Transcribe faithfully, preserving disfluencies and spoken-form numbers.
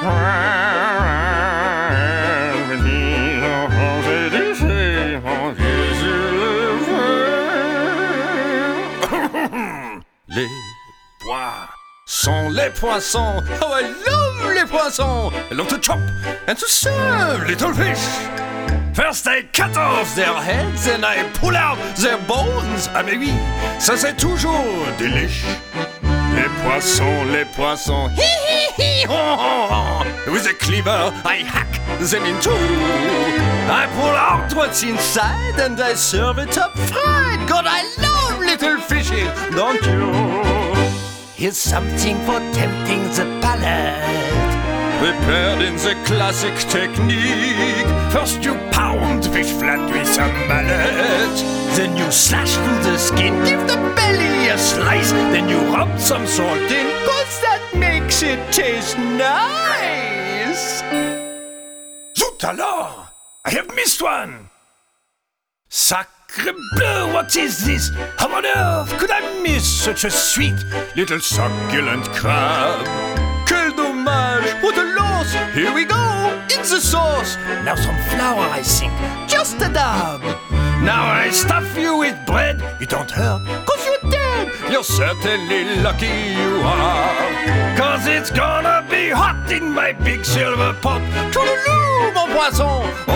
Les poissons, les poissons, oh I love les poissons. I love to chop and to serve little fish. First I cut off their heads and I pull out their bones. Ah mais oui, ça c'est toujours délish. Les poissons, les poissons, hi hi hi, ho ho ho. With a cleaver I hack them in two. I pull out what's inside and I serve it up fried. God, I love little fishes, don't you? Here's something for tempting the palate. Prepared in the classic technique. First you pound fish flat with some mallet. Then you slash through the skin, give the belly a slice. Then you rub some salt in, cause that makes it taste nice. Zut alors! I have missed one! Sacre bleu, what is this? How on earth could I miss such a sweet little succulent crab? Quel dommage, what a loss! Here we go, in the sauce! Now some flour, I think, just a dab. Now I stuff you with bread, it don't hurt, cause you're dead! You're certainly lucky you are, cause it's gonna be hot in my big silver pot. Toodaloo, mon poisson!